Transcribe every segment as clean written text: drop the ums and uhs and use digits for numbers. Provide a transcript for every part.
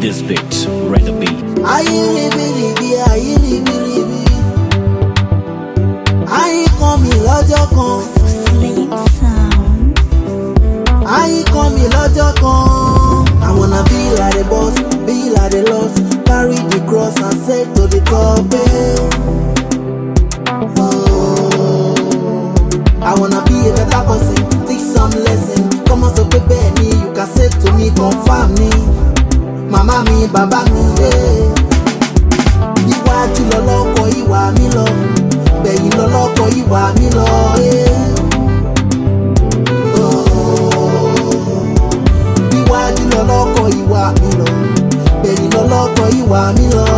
this beat, read the beat. Ayé ribiribi, ayé ribiribi. Ayé kan mi lọ́jọ́ kan. Sleep sound. Ayé kan mi lọ́jọ́ kan. I wanna be like the boss, be like the Lord, carry the cross and say to the top. I wanna be a better person, teach some lesson. Come on, so baby, you can say to me, confirm me. Mama mi, baba mi, iwájú lọ́lọ́kọ̀ ìwà mi lọ, bẹ̀yìn lọ́lọ́kọ̀ ìwà mi lọ. Iwájú lọ́lọ́kọ̀ ìwà mi lọ, bẹ̀yìn lọ́lọ́kọ̀ ìwà mi lọ.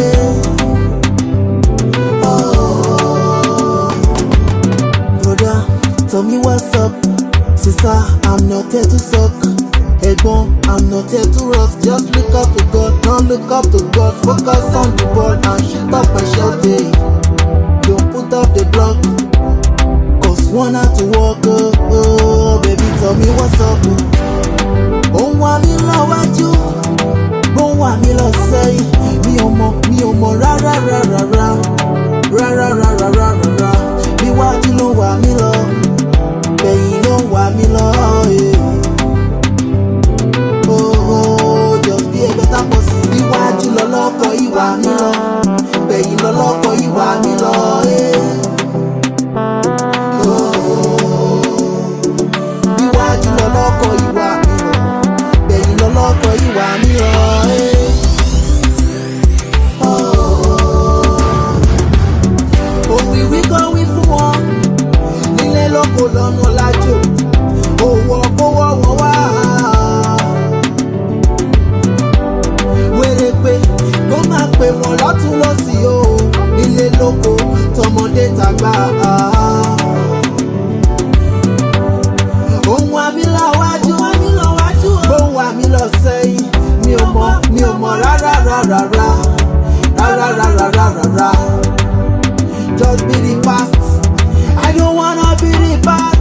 Brother, tell me what's up. Sister, I'm not here to suck. Ẹ̀gbọ́n, I'm not here to rust. Just look up to God, don't look up to God. Focus on the ball and shoot up and shout it. Don't put up the block, cause one had to walk. Baby, tell me what's up. Ohun wa mi lọ wájú, ohun wa mi lọ sẹ́yìn. Mi ò mọ̀ rárá. Níwájú ló wà mí lọ, bẹ̀yìn ló wà mí lọ. Just be a better person. Níwájú lọ́lọ́kọ̀ ìwà mi lọ, bẹ̀yìn lọ́lọ́kọ̀ ìwà mi lọ. Níwájú lọ́lọ́kọ̀ ìwà mi lọ, bẹ̀yìn lọ́lọ́kọ̀ ìwà mi lọ. Òwìwí kan wí fún wọn, nílé lóko lọ́nà lájò, òwò kówó wọn wá. Wèrèpè ló máa pè wọ́n lọ́tún lọ́sì o, nílé lóko tọmọdé tàgbà. Ohun àmì lọ wájú, ohun àmì lọ sẹ́yìn. Mi ò mọ̀ rárá. Just be the past, I don't wanna be the past.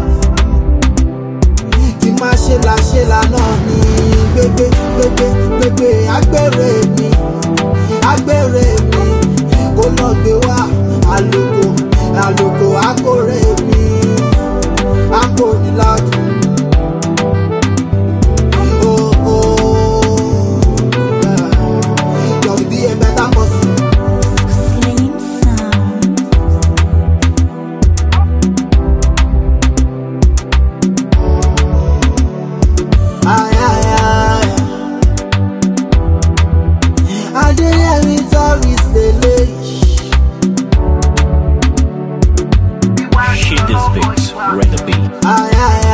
Kí máa ṣe náà ni gbégbé agbèrè mi kó lọ gbé wá àlòkò akórè mi akónilájú. Just be a better person. Sleep sound. Adéyẹmí tourist lele. Hit this beat, read the beat.